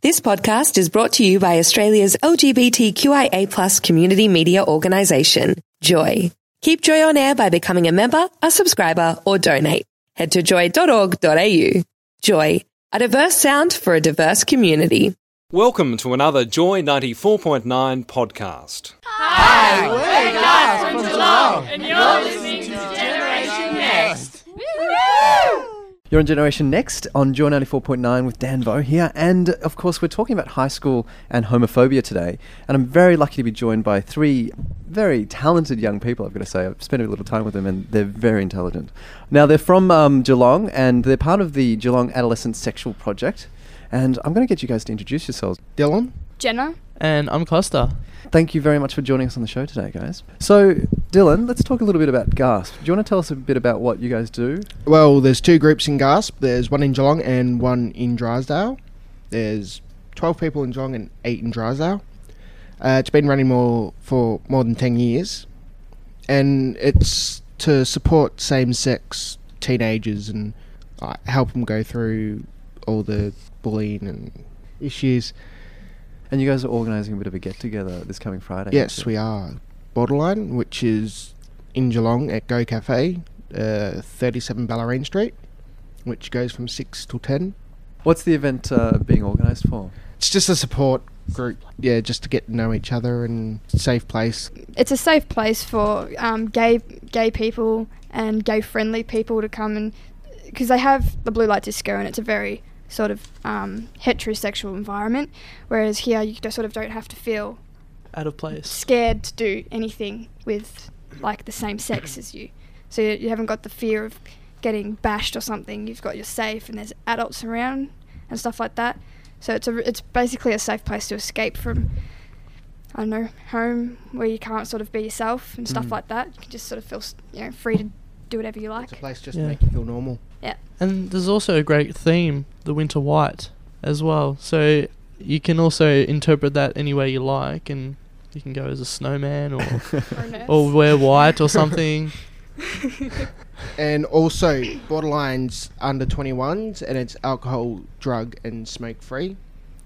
This podcast is brought to you by Australia's LGBTQIA+ community media organisation, Joy. Keep Joy on air by becoming a member, a subscriber, or donate. Head to joy.org.au. Joy, a diverse sound for a diverse community. Welcome to another Joy 94.9 podcast. Hi, we're Gus from Geelong, and you're listening to Generation Next. You're on Generation Next on Joy 94.9 with Dan Vo here, and of course we're talking about high school and homophobia today, and I'm very lucky to be joined by three very talented young people, I've got to say. I've spent a little time with them and they're very intelligent. Now they're from Geelong, and they're part of the Geelong Adolescent Sexual Project, and I'm going to get you guys to introduce yourselves. Dylan? Jenna. And I'm Costa. Thank you very much for joining us on the show today, guys. So, Dylan, let's talk a little bit about GASP. Do you want to tell us a bit about what you guys do? Well, there's two groups in GASP. There's one in Geelong and one in Drysdale. There's 12 people in Geelong and 8 in Drysdale. It's been running for more than 10 years. And it's to support same-sex teenagers and help them go through all the bullying and issues. And you guys are organising a bit of a get-together this coming Friday. Yes, we are. Borderline, which is in Geelong at Go Cafe, 37 Ballerine Street, which goes from 6 till 10. What's the event being organised for? It's just a support group, just to get to know each other, and safe place. It's a safe place for gay people and gay-friendly people to come, and because they have the Blue Light Disco, and it's a very sort of heterosexual environment, whereas here you just sort of don't have to feel Out of place. scared to do anything with like the same sex as you. So you haven't got the fear of getting bashed or something. You're safe, and there's adults around and stuff like that. So it's basically a safe place to escape from, I don't know, home where you can't sort of be yourself and stuff like that. You can just sort of feel free to do whatever you like. It's a place just to make you feel normal. Yeah. And there's also a great theme, the Winter White, as well. So you can also interpret that any way you like, and you can go as a snowman or wear white or something. And also, Borderline's under 21s, and it's alcohol, drug, and smoke free.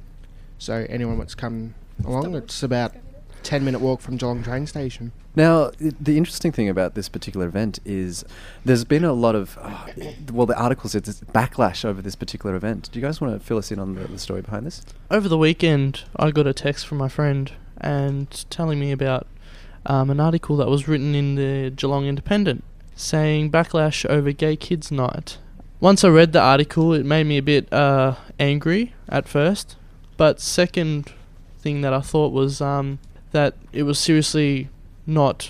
So anyone wants to come along, it's about 10-minute walk from Geelong train station. Now, the interesting thing about this particular event is there's been a lot of, the article said there's backlash over this particular event. Do you guys want to fill us in on the story behind this? Over the weekend, I got a text from my friend and telling me about an article that was written in the Geelong Independent saying backlash over gay kids night. Once I read the article, it made me a bit angry at first, but second thing that I thought was that it was seriously not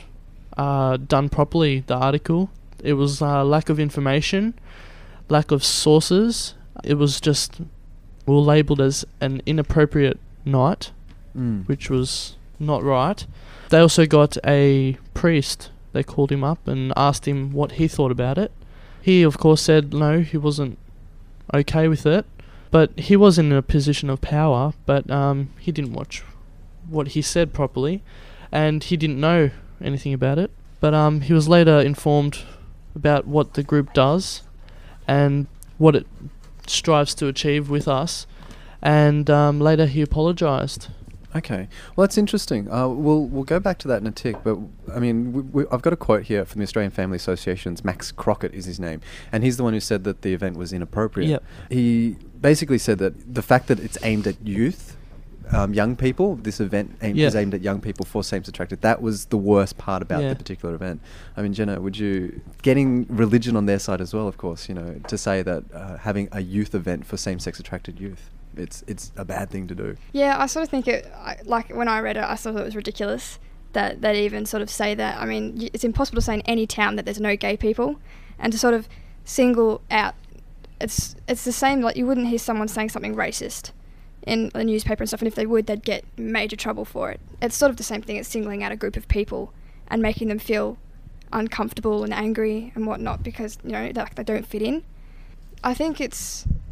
done properly, the article. It was lack of information, lack of sources. It was just labelled as an inappropriate night, which was not right. They also got a priest. They called him up and asked him what he thought about it. He, of course, said no, he wasn't okay with it. But he was in a position of power, but he didn't watch what he said properly, and he didn't know anything about it. But he was later informed about what the group does and what it strives to achieve with us, and later he apologised. Okay, well that's interesting. We'll go back to that in a tick, but I mean, I've got a quote here from the Australian Family Association's Max Crockett is his name, and he's the one who said that the event was inappropriate. Yep. He basically said that the fact that it's aimed at youth, young people, this event is aimed at young people for same-sex attracted, that was the worst part about the particular event. I mean, Jenna, getting religion on their side as well, of course, to say that having a youth event for same-sex attracted youth, it's a bad thing to do. Yeah, I sort of think when I read it, I thought it was ridiculous that they even sort of say that. I mean, it's impossible to say in any town that there's no gay people, and to sort of single out, it's the same, like you wouldn't hear someone saying something racist in the newspaper and stuff, and if they would, they'd get major trouble for it. It's sort of the same thing as singling out a group of people and making them feel uncomfortable and angry and whatnot because, they don't fit in. I think it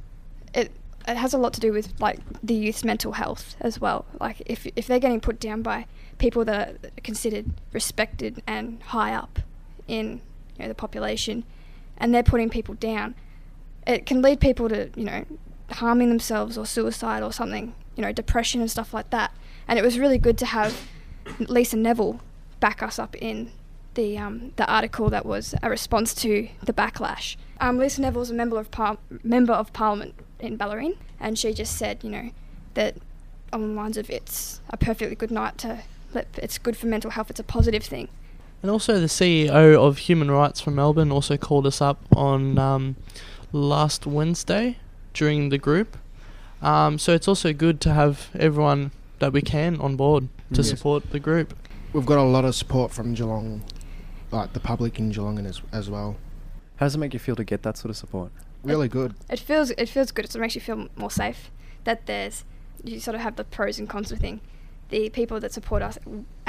has a lot to do with like the youth's mental health as well. Like if they're getting put down by people that are considered respected and high up in the population, and they're putting people down, it can lead people to harming themselves or suicide or something depression and stuff like that. And it was really good to have Lisa Neville back us up in the article that was a response to the backlash. Lisa Neville was a member of Parliament in Bellarine, and she just said, that on the lines of it's a perfectly good night it's good for mental health, it's a positive thing. And also the CEO of Human Rights from Melbourne also called us up on last Wednesday during the group. So it's also good to have everyone that we can on board to support the group. We've got a lot of support from Geelong, like the public in Geelong as well. How does it make you feel to get that sort of support? Really good. It feels good. It makes you feel more safe. That you sort of have the pros and cons of thing. The people that support us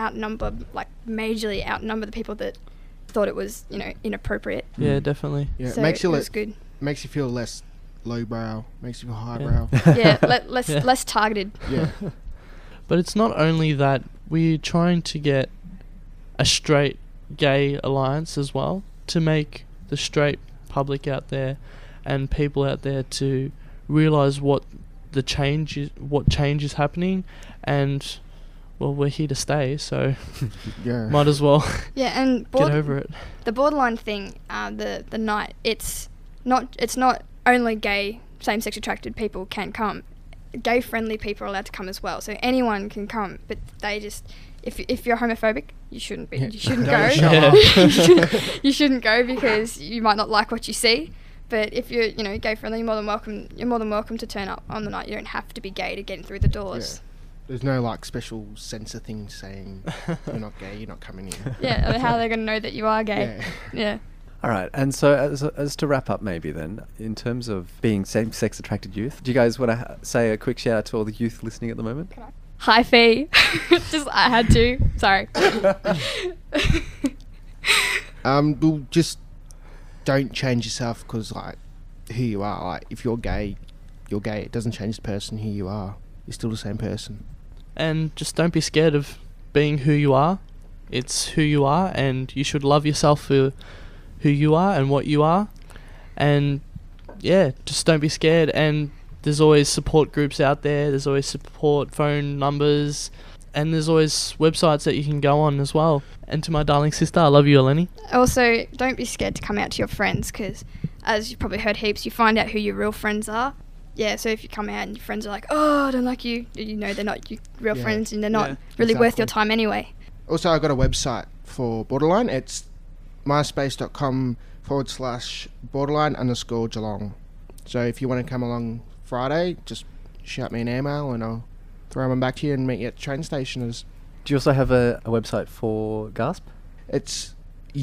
majorly outnumber the people that thought it was, inappropriate. Yeah, definitely. Yeah, so it was good. Makes you feel less lowbrow, makes you feel highbrow. Yeah, less targeted. Yeah. But it's not only that, we're trying to get a straight gay alliance as well, to make the straight public out there and people out there to realise what change is happening, and well, we're here to stay, so might as well and get over it. The borderline thing, the night, it's not only gay, same-sex attracted people can come. Gay-friendly people are allowed to come as well, so anyone can come. But they just, if you're homophobic, you shouldn't be. You shouldn't go. You shouldn't go because you might not like what you see. But if you're, gay-friendly, you're more than welcome to turn up on the night. You don't have to be gay to get in through the doors. Yeah. There's no special censor thing saying you're not gay, you're not coming in. Yeah, I mean, how are they going to know that you are gay? Yeah. All right, and so as to wrap up maybe then, in terms of being same-sex attracted youth, do you guys want to say a quick shout out to all the youth listening at the moment? Hi, Fee. I had to. Sorry. Well, just don't change yourself because, who you are. If you're gay, you're gay. It doesn't change the person who you are. You're still the same person. And just don't be scared of being who you are. It's who you are, and you should love yourself for who you are and what you are. And just don't be scared. And there's always support groups out there. There's always support phone numbers, and there's always websites that you can go on as well. And to my darling sister, I love you, Eleni. Also, don't be scared to come out to your friends, because as you've probably heard heaps, you find out who your real friends are. Yeah, so if you come out and your friends are like, oh, I don't like you, they're not your real friends, and they're not really worth your time anyway. Also, I've got a website for Borderline. It's myspace.com/borderline_Geelong. So if you want to come along Friday, just shout me an email and I'll throw them back to you and meet you at the train station. Do you also have a website for GASP? It's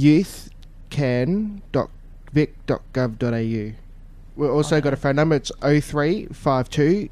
youthcan.vic.gov.au. We've also got a phone number. It's 0352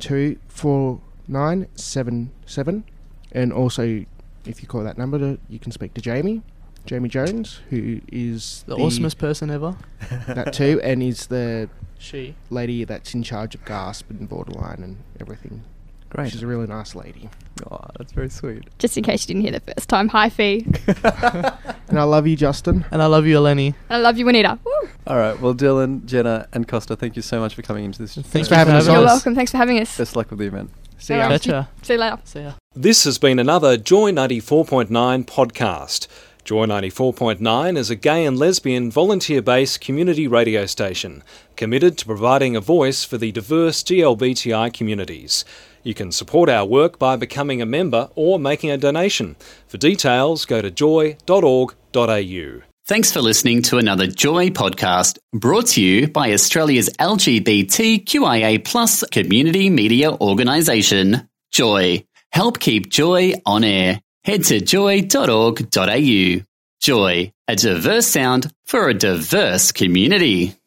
724977. And also, if you call that number, you can speak to Jamie Jones, who is the awesomest person ever. That too, and is the lady that's in charge of GASP and Borderline and everything. Great. She's a really nice lady. Oh, that's very sweet. Just in case you didn't hear the first time, hi Fee. And I love you, Justin. And I love you, Eleni. And I love you, Juanita. Woo! All right, well, Dylan, Jenna and Costa, thank you so much for coming into this. Thanks for having us. You're welcome. Thanks for having us. Best luck with the event. See ya. See you later. See ya. This has been another Joy 94.9 podcast. Joy 94.9 is a gay and lesbian volunteer-based community radio station committed to providing a voice for the diverse GLBTI communities. You can support our work by becoming a member or making a donation. For details, go to joy.org.au. Thanks for listening to another Joy podcast brought to you by Australia's LGBTQIA+ community media organisation, Joy. Help keep Joy on air. Head to joy.org.au. Joy, a diverse sound for a diverse community.